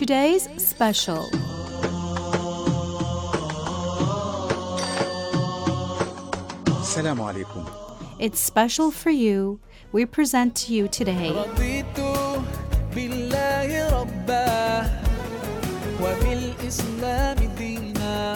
Today's special. Assalamu alaikum. It's special for you. We present to you today رضيت بالله ربا وبالإسلام دينا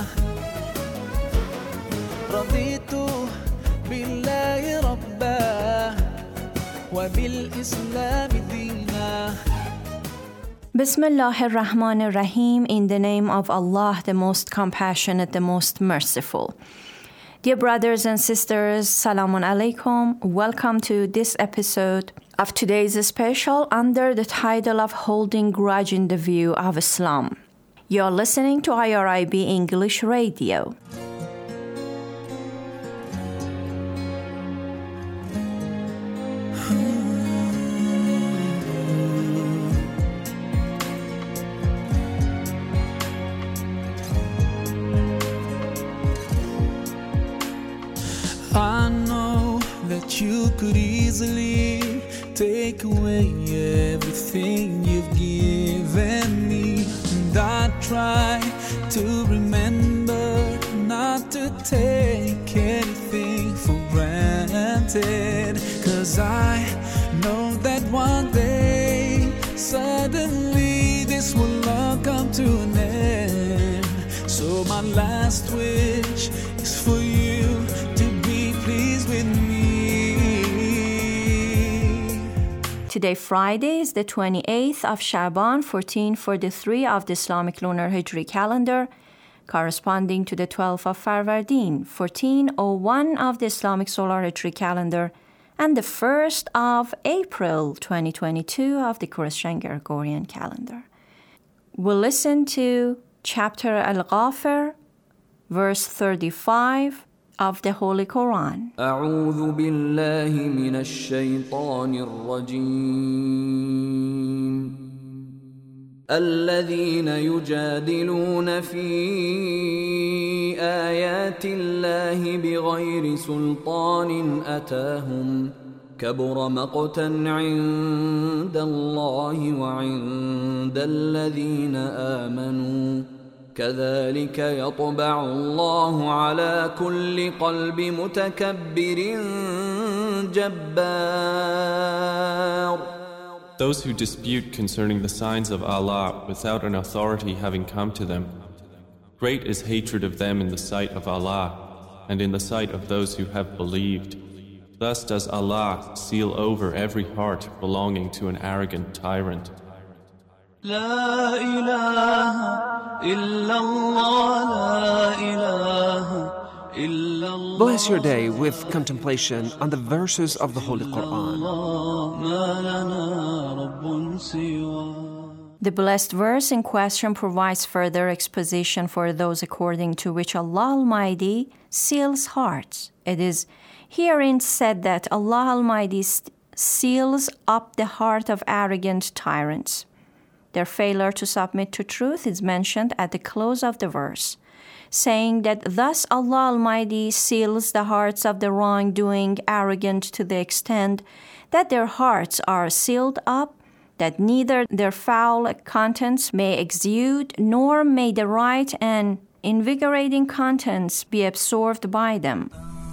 رضيت بالله ربا وبالإسلام دينا Bismillah ar-Rahman ar-Rahim, in the name of Allah, the most compassionate, the most merciful. Dear brothers and sisters, Salamun Alaikum. Welcome to this episode of today's special under the title of Holding Grudge in the View of Islam. You're listening to IRIB English Radio. I know that you could easily take away everything you've given me, and I try to remember not to take anything for granted, 'cause I know that one day suddenly this will all come to an end. So my last wish is for you to be pleased with me. Today, Friday, is the 28th of Shaban, 1443 of the Islamic Lunar Hijri calendar, corresponding to the 12th of Farvardin, 1401 of the Islamic Solar Hijri calendar, and the 1st of April, 2022 of the Christian Gregorian calendar. We'll listen to chapter Al-Ghafir, verse 35 of the Holy Quran. أعوذ بالله من الشيطان الرجيم الذين يجادلون في آيات الله بغير سلطان أتاهم كبر مقتا عند الله وعند الذين آمنوا كذلك يطبع الله على كل قلب متكبر جبار. Those who dispute concerning the signs of Allah without an authority having come to them, great is hatred of them in the sight of Allah and in the sight of those who have believed. Thus does Allah seal over every heart belonging to an arrogant tyrant. لا إله إلا الله لا إله إلا الله. Bless your day with contemplation on the verses of the Holy Quran. ما لنا رب سوى. The blessed verse in question provides further exposition for those according to which Allah Almighty seals hearts. It is herein said that Allah Almighty seals up the heart of arrogant tyrants. Their failure to submit to truth is mentioned at the close of the verse, saying that thus Allah Almighty seals the hearts of the wrongdoing arrogant to the extent that their hearts are sealed up, that neither their foul contents may exude, nor may the right and invigorating contents be absorbed by them.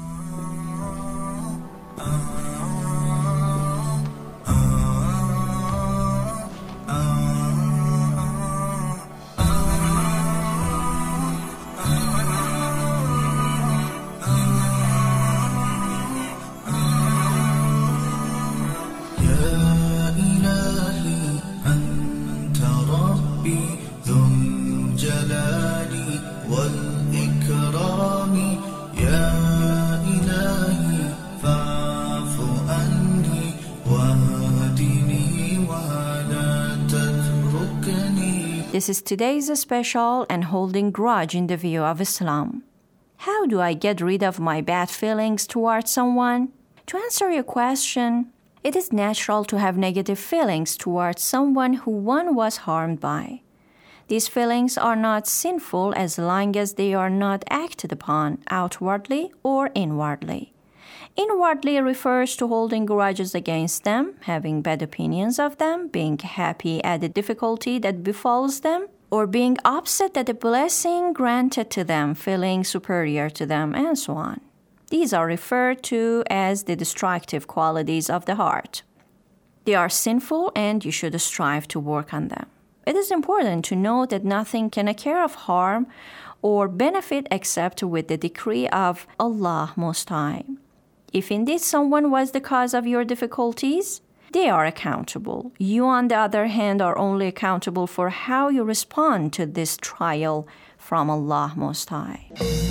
This is today's special and holding grudge in the view of Islam. How do I get rid of my bad feelings towards someone? To answer your question, it is natural to have negative feelings towards someone who one was harmed by. These feelings are not sinful as long as they are not acted upon outwardly or inwardly. Inwardly refers to holding grudges against them, having bad opinions of them, being happy at the difficulty that befalls them, or being upset at the blessing granted to them, feeling superior to them, and so on. These are referred to as the destructive qualities of the heart. They are sinful and you should strive to work on them. It is important to note that nothing can occur of harm or benefit except with the decree of Allah Most High. If indeed someone was the cause of your difficulties, they are accountable. You, on the other hand, are only accountable for how you respond to this trial from Allah Most High.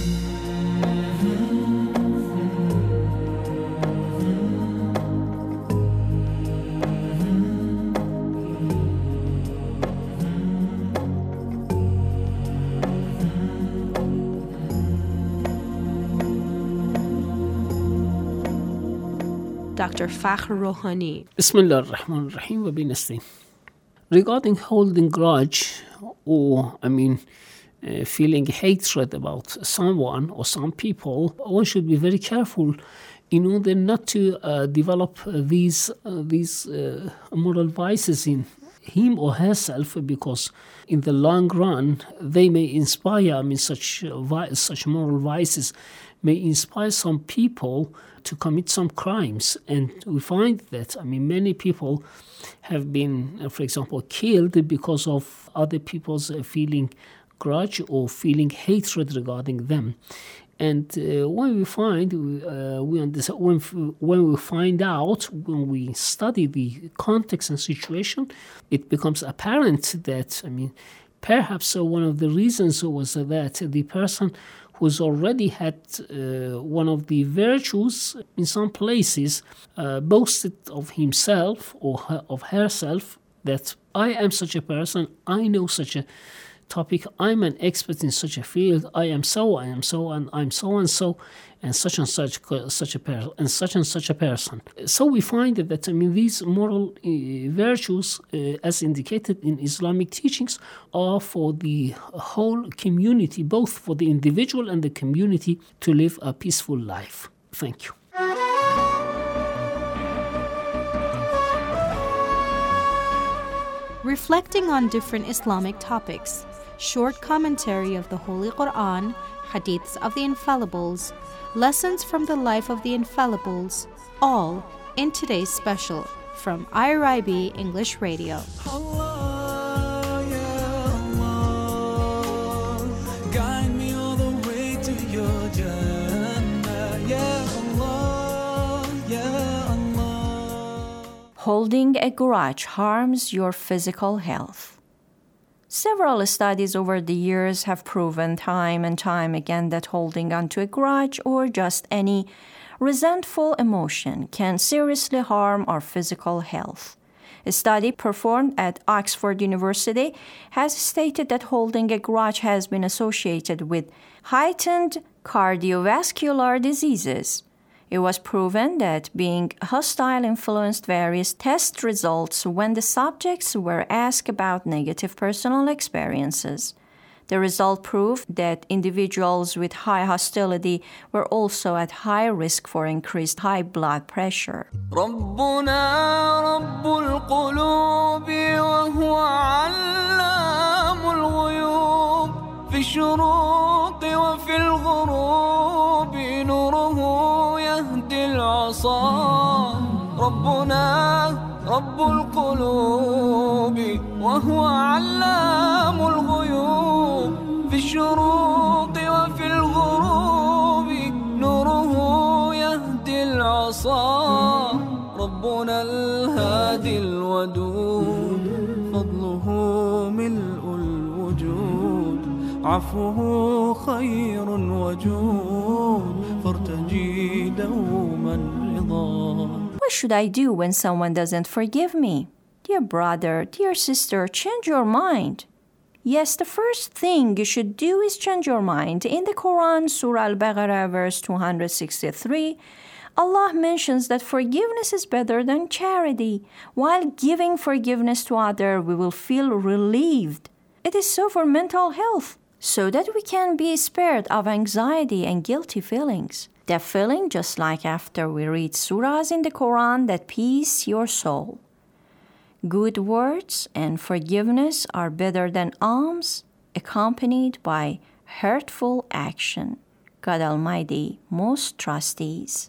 Dr. Fakhr Rohani. Bismillah ar-Rahman ar-Rahim wa binastain. Regarding holding grudge or, feeling hatred about someone or some people, one should be very careful in order not to develop these moral vices in him or herself, because in the long run they may inspire, such moral vices may inspire some people to commit some crimes. And we find that, many people have been, for example, killed because of other people's feeling grudge or feeling hatred regarding them. And when we find out, when we study the context and situation, it becomes apparent that, perhaps one of the reasons was that the person who's already had one of the virtues in some places boasted of himself or of herself that I am such a person, I know such a topic, I'm an expert in such a field, I am so, and I'm so and so, and such a person, and such a person. So we find that these moral virtues, as indicated in Islamic teachings, are for the whole community, both for the individual and the community, to live a peaceful life. Thank you. Reflecting on different Islamic topics, short commentary of the Holy Quran, hadiths of the Infallibles, lessons from the life of the Infallibles, all in today's special from IRIB English Radio. Allah, ya Allah, guide me all the way to your Jannah, ya Allah, ya Allah. Holding a grudge harms your physical health. Several studies over the years have proven time and time again that holding onto a grudge or just any resentful emotion can seriously harm our physical health. A study performed at Oxford University has stated that holding a grudge has been associated with heightened cardiovascular diseases. It was proven that being hostile influenced various test results when the subjects were asked about negative personal experiences. The result proved that individuals with high hostility were also at high risk for increased high blood pressure. ربنا رب القلوب وهو علام الغيوب في الشروق وفي الغروب نوره يهدي العصا ربنا رب القلوب وهو علام الغيوب في الشروق وفي الغروب نوره يهدي العصا ربنا الهادي الودود فضله ملء الوجود عفوه خير وجود فارتجي دوما رضا. What should I do when someone doesn't forgive me? Dear brother, dear sister, change your mind. Yes, the first thing you should do is change your mind. In the Quran, Surah Al-Baqarah, verse 263, Allah mentions that forgiveness is better than charity. While giving forgiveness to others, we will feel relieved. It is so for mental health, so that we can be spared of anxiety and guilty feelings. That feeling, just like after we read surahs in the Quran that peace your soul. Good words and forgiveness are better than alms accompanied by hurtful action. God Almighty most trustees.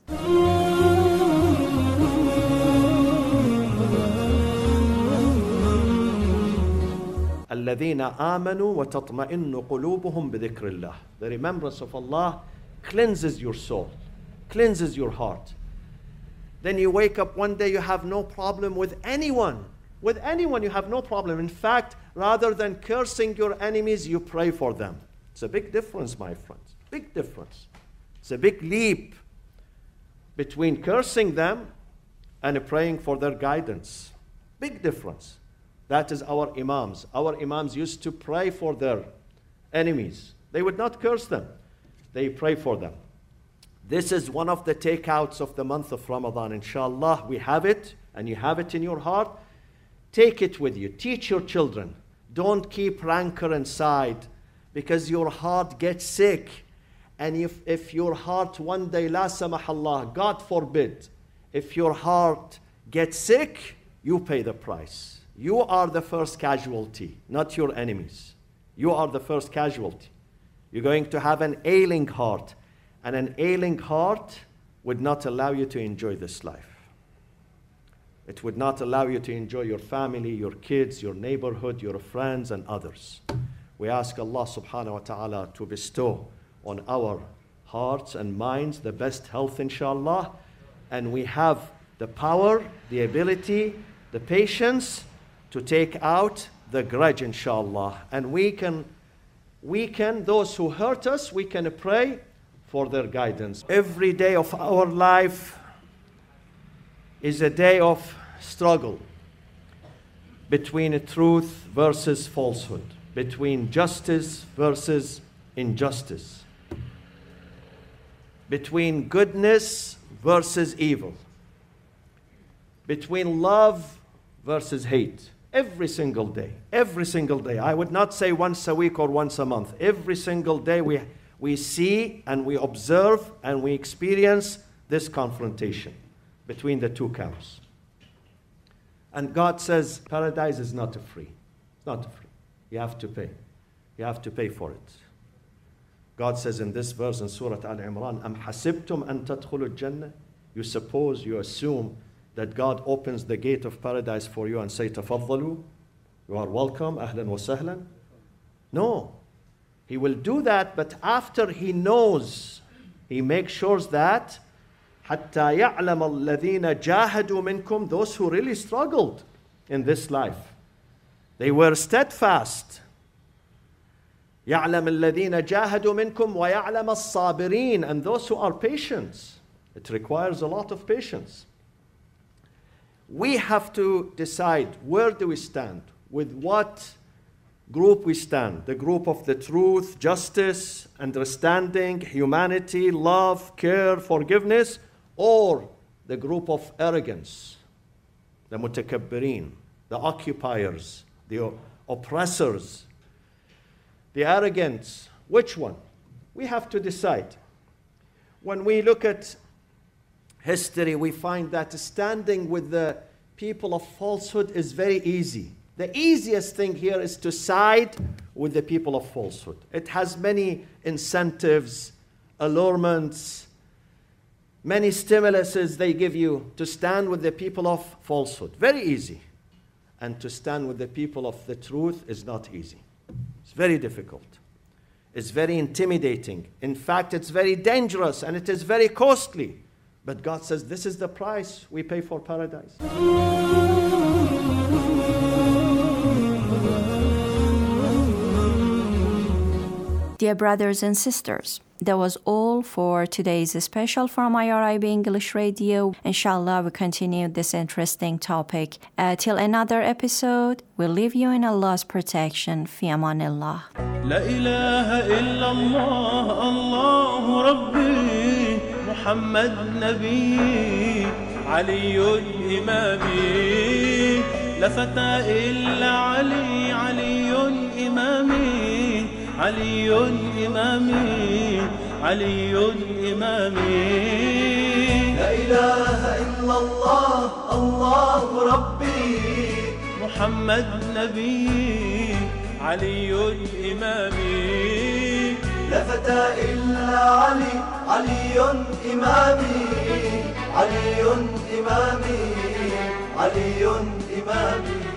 الذين آمنوا وتطمئن قلوبهم بذكر الله. The remembrance of Allah cleanses your soul, cleanses your heart. Then you wake up one day, you have no problem with anyone. With anyone, you have no problem. In fact, rather than cursing your enemies, you pray for them. It's a big difference, my friends. Big difference. It's a big leap between cursing them and praying for their guidance. Big difference. That is our Imams. Our Imams used to pray for their enemies. They would not curse them. They pray for them. This is one of the takeouts of the month of Ramadan. Inshallah, we have it, and you have it in your heart. Take it with you. Teach your children. Don't keep rancor inside, because your heart gets sick. And if your heart one day, la samahallah, God forbid, if your heart gets sick, you pay the price. You are the first casualty, not your enemies. You are the first casualty. You're going to have an ailing heart, and an ailing heart would not allow you to enjoy this life. It would not allow you to enjoy your family, your kids, your neighborhood, your friends, and others. We ask Allah subhanahu wa ta'ala to bestow on our hearts and minds the best health, inshallah. And we have the power, the ability, the patience to take out the grudge, inshallah. And we can, those who hurt us, we can pray for their guidance. Every day of our life is a day of struggle between truth versus falsehood, between justice versus injustice, between goodness versus evil, between love versus hate. Every single day. Every single day. I would not say once a week or once a month. Every single day we see and we observe and we experience this confrontation between the two camps. And God says paradise is not free. It's not free. You have to pay. You have to pay for it. God says in this verse in Surah Al-Imran, Am hasibtum an tadkhulu al-jannah? You suppose, you assume that God opens the gate of paradise for you and say, Tafaddalu, you are welcome, ahlan wa sahlan. No. He will do that, but after he knows, he makes sure that حَتَّى يَعْلَمَ الَّذِينَ جَاهَدُوا مِنْكُمْ, those who really struggled in this life. They were steadfast. يَعْلَمَ الَّذِينَ جَاهَدُوا مِنْكُمْ وَيَعْلَمَ الصَّابِرِينَ, and those who are patient. It requires a lot of patience. We have to decide, where do we stand? With what group we stand? The group of the truth, justice, understanding, humanity, love, care, forgiveness, or the group of arrogance, the mutakabbirin, the occupiers, the oppressors, the arrogant? Which one? We have to decide. When we look at history, we find that standing with the people of falsehood is very easy. The easiest thing here is to side with the people of falsehood. It has many incentives, allurements, many stimuluses they give you to stand with the people of falsehood. Very easy. And to stand with the people of the truth is not easy. It's very difficult. It's very intimidating. In fact, it's very dangerous and it is very costly. But God says this is the price we pay for paradise. Dear brothers and sisters, that was all for today's special from IRIB English Radio. Inshallah, we continue this interesting topic. Till another episode, we'll leave you in Allah's protection. Fi amanillah. La ilaha illallah, Allahu Rabbi, Muhammad Nabi, Ali Imami, La fata illa Ali Imami, Ali Imami, علي إمامي. لا إله إلا الله الله ربي محمد نبي علي إمامي. لا فتى إلا علي علي إمامي علي إمامي علي إمامي.